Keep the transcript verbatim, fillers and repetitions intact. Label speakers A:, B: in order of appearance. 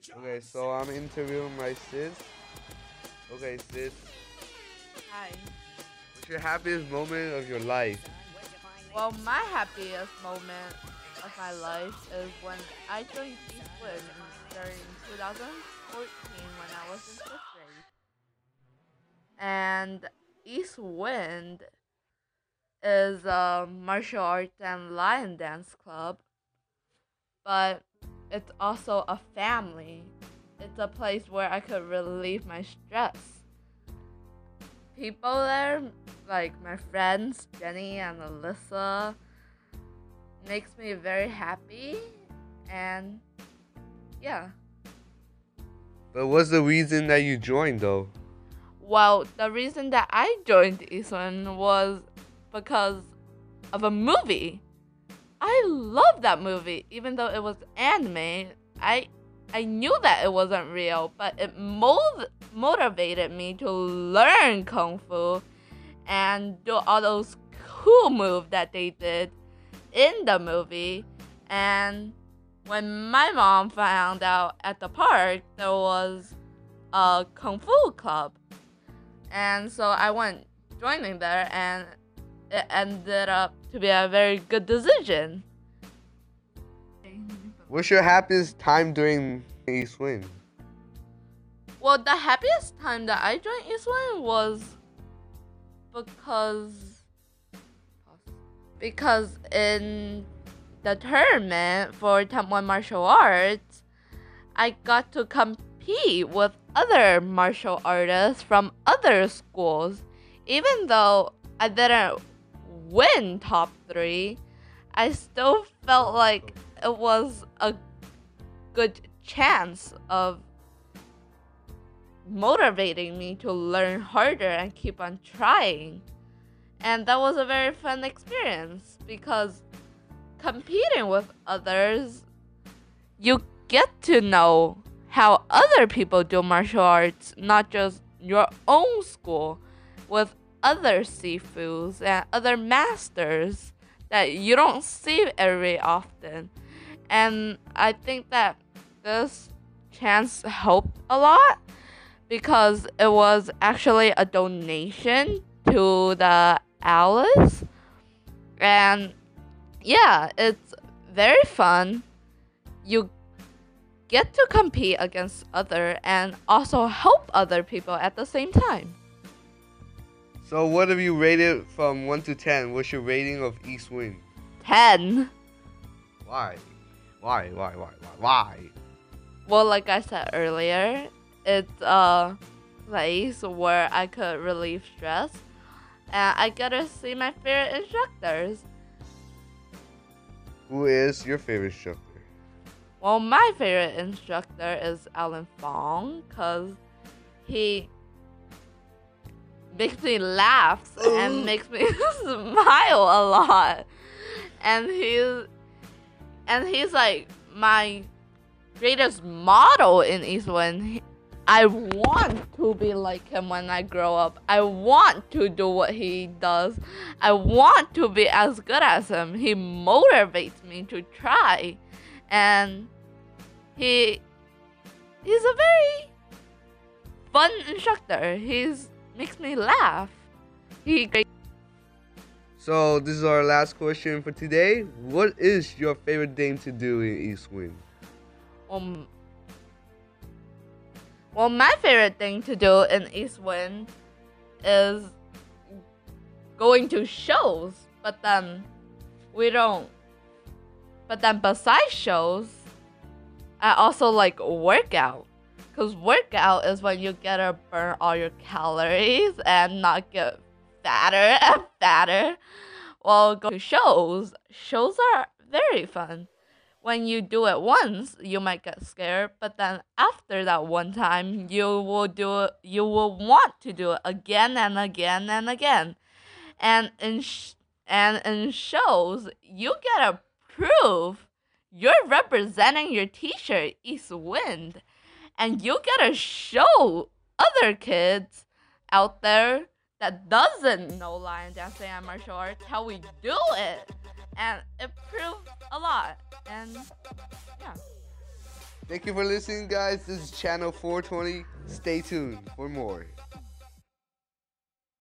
A: Okay, so I'm interviewing my sis. Okay, sis,
B: Hi.
A: what's your happiest moment of your life?
B: Well, my happiest moment of my life is when I joined Eastwood during two thousand fourteen when I was in fifth grade. And East Wind is a martial arts and lion dance club, but it's also a family. It's a place where I could relieve my stress. People there, like my friends Jenny and Alyssa, makes me very happy, and yeah.
A: But what's the reason that you joined though?
B: Well, the reason that I joined Eastman was because of a movie. I love that movie, even though it was anime. I I knew that it wasn't real, but it mo- motivated me to learn kung fu and do all those cool moves that they did in the movie. And when my mom found out at the park there was a kung fu club, and so I went joining there, and it ended up to be a very good decision.
A: What's your happiest time during East Wind?
B: Well, the happiest time that I joined Eastwind was because because in the tournament for Temp one martial arts, I got to compete with other martial artists from other schools. Even though I didn't win top three, I still felt like it was a good chance of motivating me to learn harder and keep on trying. And that was a very fun experience because competing with others, you get to know how other people do martial arts, not just your own school, with other sifus and other masters that you don't see very often. And I think that this chance helped a lot because it was actually a donation to the Alice. And yeah, it's very fun. You get to compete against other and also help other people at the same time.
A: So what have you rated from one to ten? What's your rating of East Wind?
B: ten.
A: Why? Why? Why? Why? Why? Why?
B: Well, like I said earlier, it's a place where I could relieve stress, and I get to see my favorite instructors.
A: Who is your favorite instructor?
B: Well, my favorite instructor is Alan Fong because he makes me laugh and makes me smile a lot, and he's and he's like my greatest model in Eastwind. I want to be like him when I grow up. I want to do what he does. I want to be as good as him. He motivates me to try, and he he's a very fun instructor. He's makes me laugh. He
A: So this is our last question for today. What is your favorite thing to do in East Wind?
B: um well, my favorite thing to do in Eastwind is going to shows, but then we don't. But then besides shows, I also like workout. Because workout is when you get to burn all your calories and not get fatter and fatter. Well, go to shows. Shows are very fun. When you do it once, you might get scared, but then after that one time, you will do it, you will want to do it again and again and again. And in sh- and in shows, you get to prove you're representing your t-shirt East Wind, and you get to show other kids out there that doesn't know lion dancing and martial arts how we do it, and it proves a lot. And yeah.
A: Thank you for listening, guys. This is Channel four twenty. Stay tuned for more.